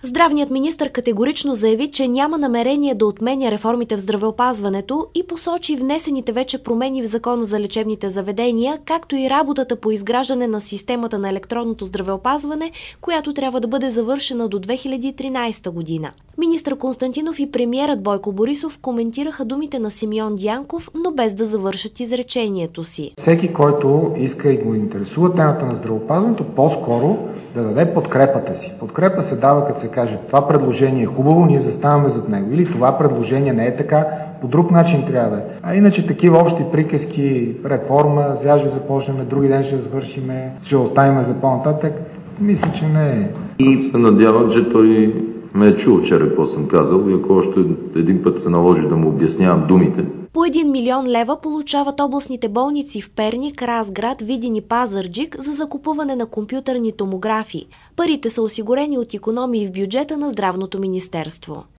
Здравният министър категорично заяви, че няма намерение да отменя реформите в здравеопазването и посочи внесените вече промени в Закона за лечебните заведения, както и работата по изграждане на системата на електронното здравеопазване, която трябва да бъде завършена до 2013 година. Министър Константинов и премиерът Бойко Борисов коментираха думите на Симеон Дянков, но без да завършат изречението си. Всеки, който иска и го интересува темата на здравеопазването, по-скоро да даде подкрепата си. Подкрепа се дава, като се каже, това предложение е хубаво, ние заставаме зад него. Или това предложение не е така, по друг начин трябва да е. А иначе такива общи приказки, реформа, сега ще започнем, други ден ще завършим, ще оставим за по-нататък, мисля, че не е. И се надявам, че той ме е чул вчера какво съм казал и ако още един път се наложи да му обяснявам думите. По 1 милион лева получават областните болници в Перник, Разград, Видин и Пазарджик за закупуване на компютърни томографи. Парите са осигурени от икономии в бюджета на Здравното министерство.